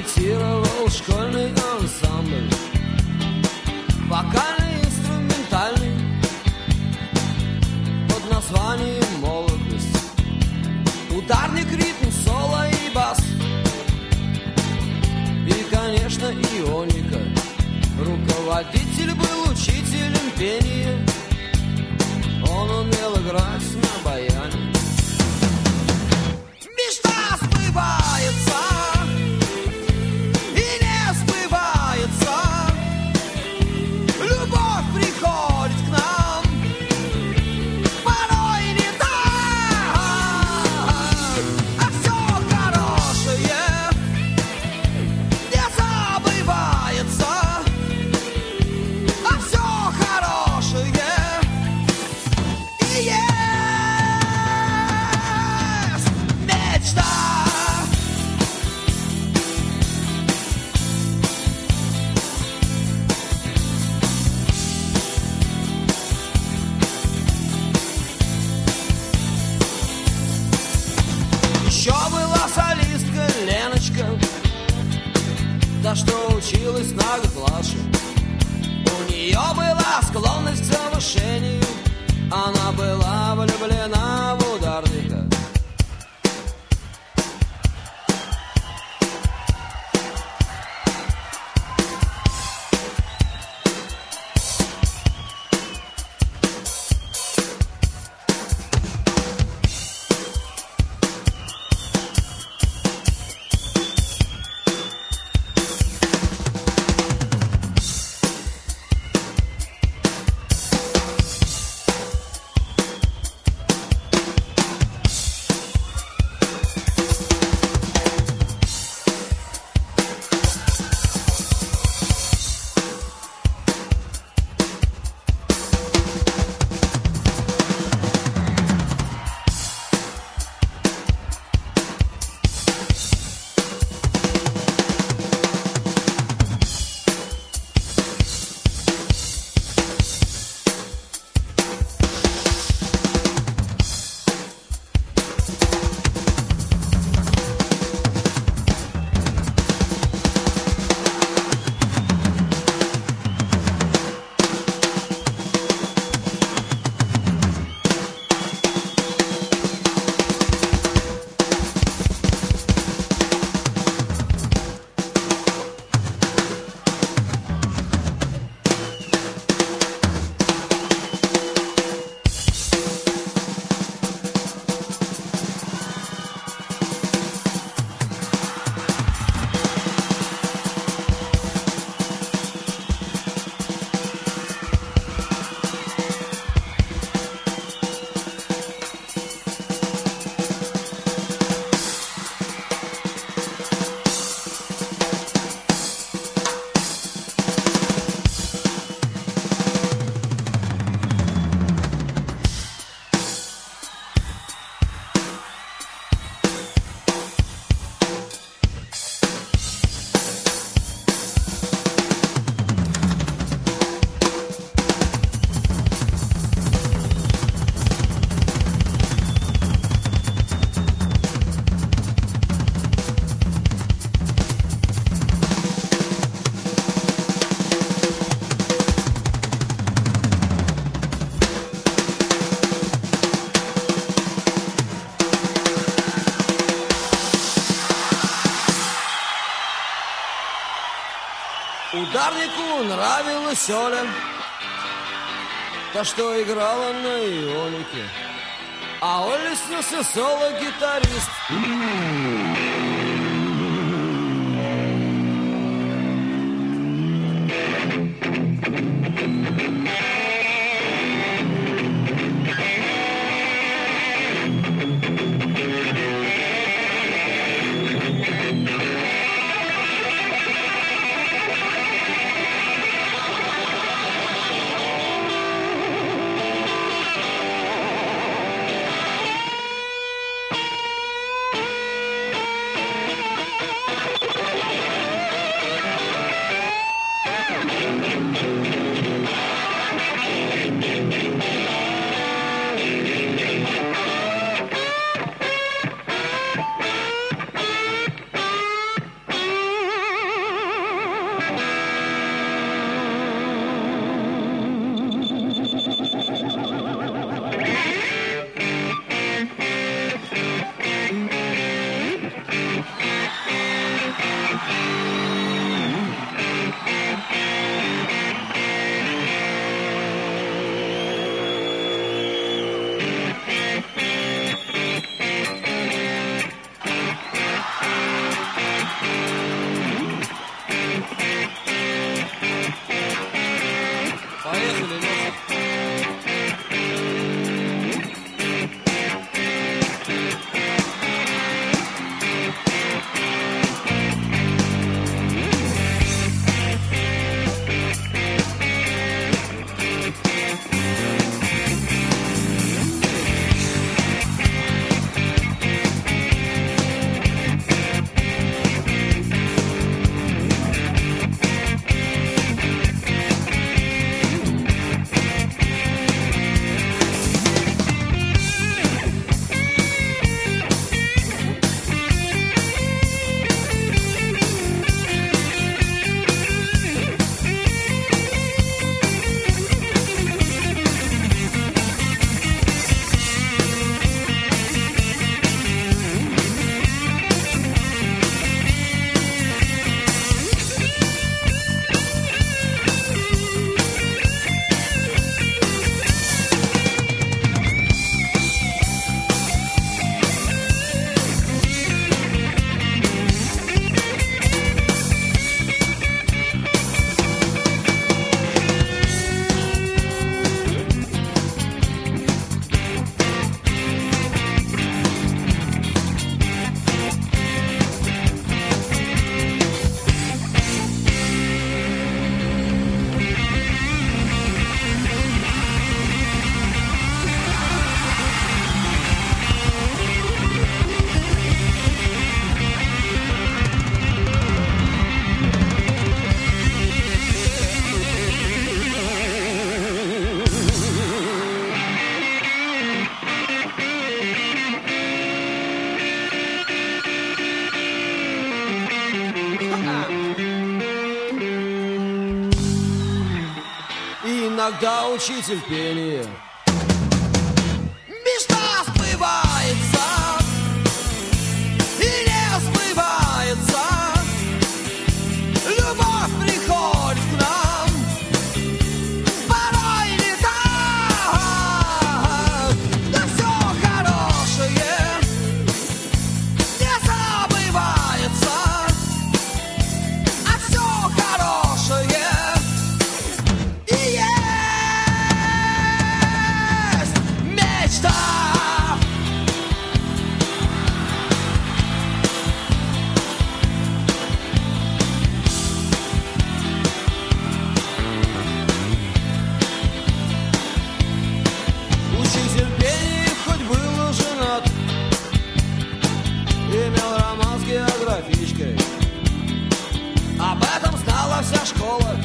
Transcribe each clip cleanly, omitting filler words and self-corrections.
репетировал школьный ансамбль, вокально-инструментальный, под названием «Молодость». Ударник, ритм, соло и бас, и, конечно, ионика. Руководитель был учителем пения, он умел играть на баяне. Мечта сбывается и не сбывается, любовь приходит к нам, порой не так, а все хорошее не забывается, а все хорошее и есть мечта. Еще была солистка Леночка, та, что училась на год младше. У нее была склонность к завышению, она была влюблена в ударника. Ударнику нравилась Оля, та, что играла на ионике, а Оле снился соло-гитарист. и иногда учитель пения. Мечта сбывается и не сбывается, любовь приходит к нам, порой не так, но все хорошее не забывается, а все хорошее и есть мечта. Учитель пения хоть был женат, имел роман с географичкой. Об этом знала вся школа,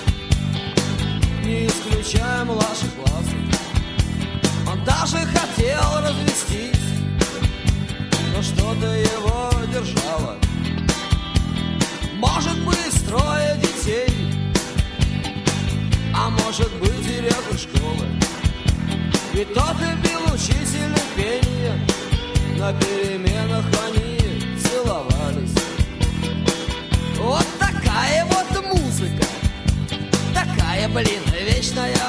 не исключая младших классов. Он даже хотел развестись, но что-то его держало. Может быть, 3 детей, а может быть, директор школы. Ведь тот любил учителя пения, на переменах они целовались. Вот такая вот музыка, такая, блин, вечная